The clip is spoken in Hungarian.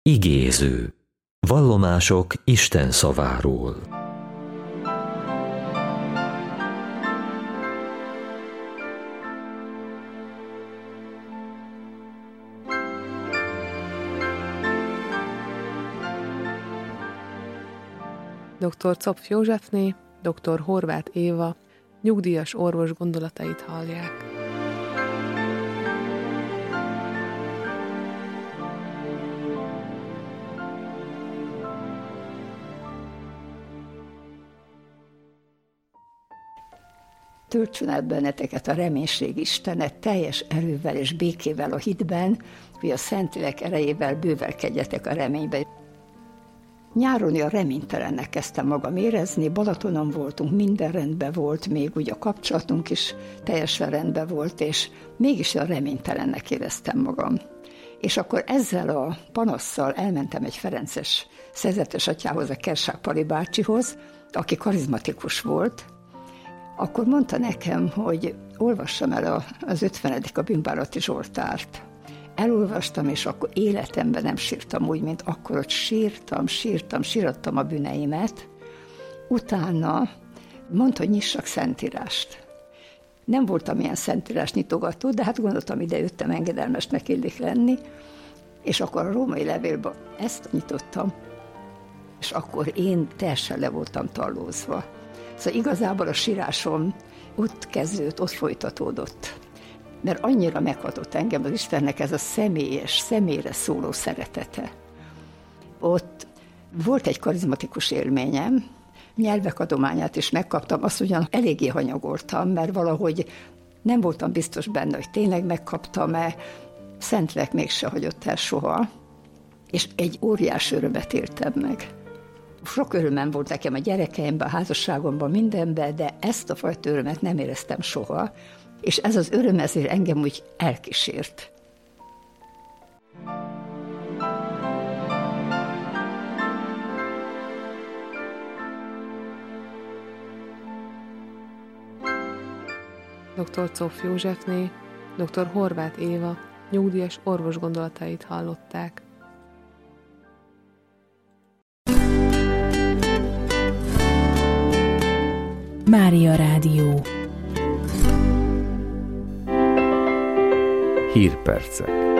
Igéző. Vallomások Isten szaváról. Dr. Zopf Józsefné, dr. Horváth Éva, nyugdíjas orvos gondolatait hallják. Töltsön el benneteket a reménység Istene teljes erővel és békével a hitben, hogy a Szentlélek erejével bővelkedjetek a reménybe. Nyáron a reménytelennek kezdtem magam érezni, Balatonon voltunk, minden rendben volt, még úgy a kapcsolatunk is teljesen rendben volt, és mégis a reménytelennek éreztem magam. És akkor ezzel a panasszal elmentem egy ferences szerzetes atyához, a Kersák Pali bácsihoz, aki karizmatikus volt. Akkor mondta nekem, hogy olvassam el az 50. a bűnbánati Zsoltárt. Elolvastam, és akkor életemben nem sírtam úgy, mint akkor, hogy sírattam a bűneimet. Utána mondta, hogy nyissak Szentírást. Nem voltam ilyen Szentírás nyitogató, de hát gondoltam, ide jöttem, engedelmesnek illik lenni, és akkor a római levélben ezt nyitottam, és akkor én teljesen le voltam tallózva. Szóval igazából a sírásom ott kezdődött, ott folytatódott. Mert annyira meghatott engem az Istennek ez a személyes, személyre szóló szeretete. Ott volt egy karizmatikus élményem, nyelvek adományát is megkaptam, azt ugyan eléggé hanyagoltam, mert valahogy nem voltam biztos benne, hogy tényleg megkaptam-e, Szentlélek mégse hagyott el soha, és egy óriás örömet éltem meg. Sok örömem volt nekem a gyerekeimben, a házasságomban, mindenben, de ezt a fajta örömet nem éreztem soha, és ez az öröm ezért engem úgy elkísért. Dr. Zopf Józsefné, dr. Horváth Éva, nyugdíjas orvos gondolatait hallották. Mária Rádió. Hírpercek.